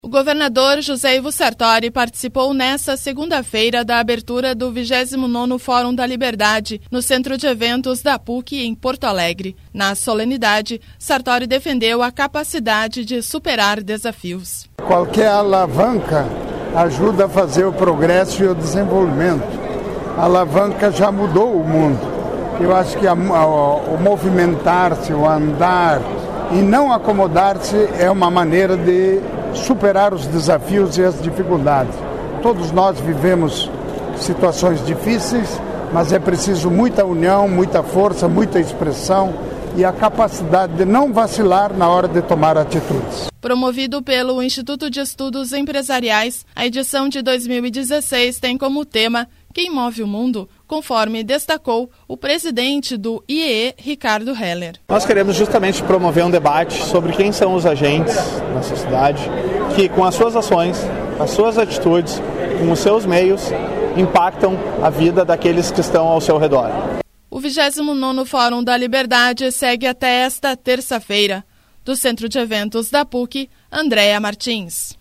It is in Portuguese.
O governador José Ivo Sartori participou nesta segunda-feira da abertura do 29º Fórum da Liberdade, no Centro de Eventos da PUC, em Porto Alegre. Na solenidade, Sartori defendeu a capacidade de superar desafios. Qualquer alavanca ajuda a fazer o progresso e o desenvolvimento. A alavanca já mudou o mundo. Eu acho que o movimentar-se, o andar e não acomodar-se é uma maneira de superar os desafios e as dificuldades. Todos nós vivemos situações difíceis, mas é preciso muita união, muita força, muita expressão e a capacidade de não vacilar na hora de tomar atitudes. Promovido pelo Instituto de Estudos Empresariais, a edição de 2016 tem como tema Quem Move o Mundo, conforme destacou o presidente do IEE, Ricardo Heller. Nós queremos justamente promover um debate sobre quem são os agentes na sociedade que, com as suas ações, as suas atitudes, com os seus meios, impactam a vida daqueles que estão ao seu redor. O 29º Fórum da Liberdade segue até esta terça-feira. Do Centro de Eventos da PUC, Andréa Martins.